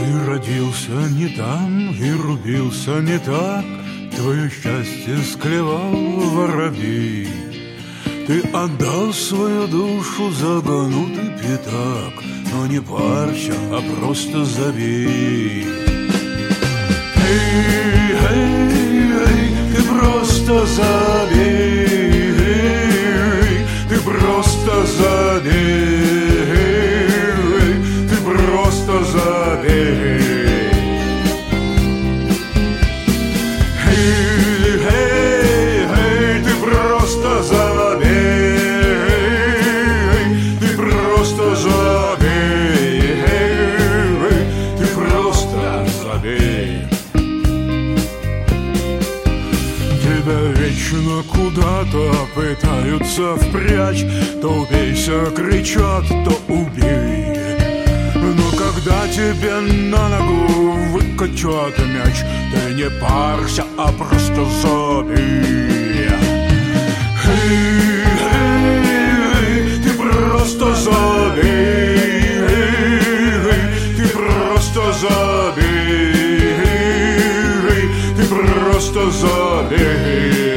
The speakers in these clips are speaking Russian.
Ты родился не там и рубился не так, твое счастье склевал воробей. Ты отдал свою душу за гнутый пятак, но не парься, а просто забей. Эй, эй, эй, ты просто забей, ты просто забей, ты просто забей. Эй, эй, эй, ты просто забей, ты просто забей, ты просто забей. Тебя вечно куда-то пытаются впрячь, то убейся, кричат, то убей. Но когда тебе на ногу выкачат мяч, ты не парься, а просто забей. Эй, эй, ты просто забей, ты просто забей, ты просто забей.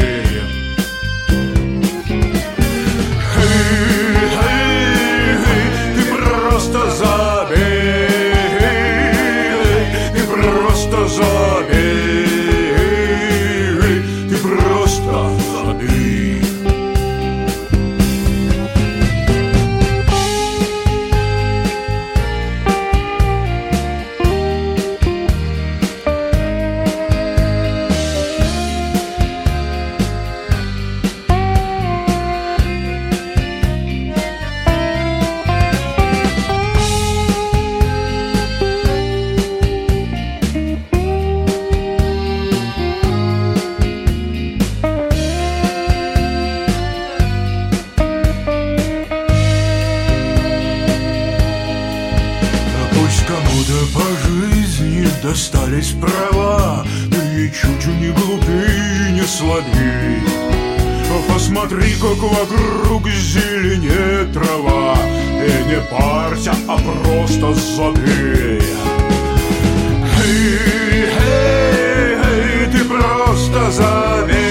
Кому-то по жизни достались права, ты ничуть не глупей, не слабей. Посмотри, как вокруг зеленеет трава, ты не парься, а просто забей. Эй, эй, эй, ты просто забей.